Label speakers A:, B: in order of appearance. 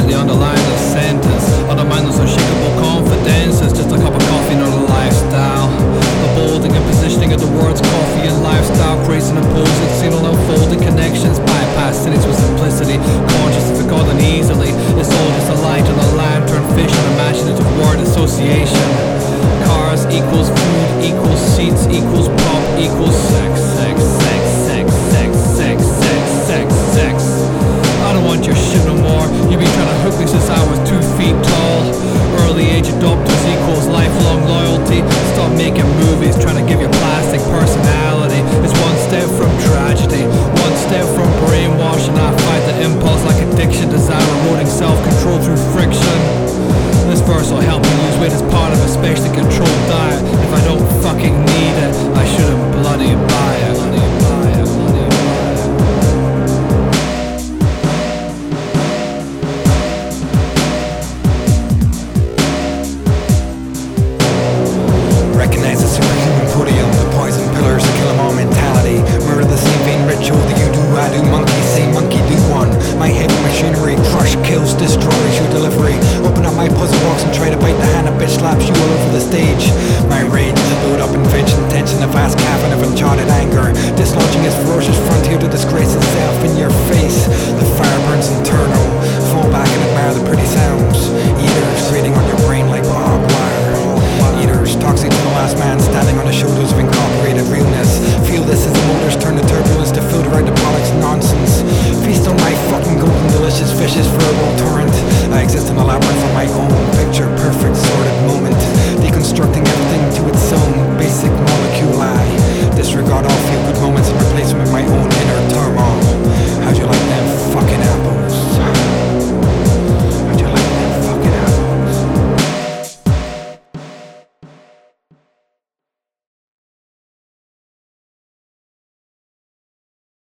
A: the underlying of the sentence. Undermine those unshakable confidences. Just a cup of coffee, not a lifestyle. The bolding and positioning of the words coffee and lifestyle, creates an opposing signal, unfolding connections, bypass cities with simplicity. Consciousness of God and easily. It's all just a light on the lantern, fish and imaginative word association. Cars equals food equals seats equals pop equals sex, sex, sex, sex, sex, sex, sex, sex, sex. I don't want your shit no more. You've been trying to hook me since I was 2 feet tall. Early age adopters equals lifelong loyalty. Stop making movies trying to give your plastic personality. It's one step from tragedy, one step from brainwashing. I fight the impulse like addiction, desire eroding self-control through friction. This verse will help me lose weight as part of a specially controlled diet. If I don't fucking need it, I shouldn't bloody buy it.
B: Recognize the superhuman podium, the poison pillars, the kill 'em all mentality. Murder the same vein ritual that you do, I do. Monkey say monkey do one. My heavy machinery crush, kills, destroys your delivery. Open up my puzzle box and try to bite the hand a bitch slaps you all over the stage. My rage is a build up invention, tension, a vast cavern of uncharted anger, dislodging its ferocious frontier to disgrace itself in your face. The fire burns internal, fall back and admire the pretty sounds. Eaters grating on your brain like barbed wire. Eaters, toxic to the last man standing on the shoulders of incorporated realness. Feel this as the motors turn to turbulence to filter out the bollocks nonsense. Feast on my fucking golden delicious fishes verbal torrent. I exist in a labyrinth of my own picture perfect sordid moment, deconstructing everything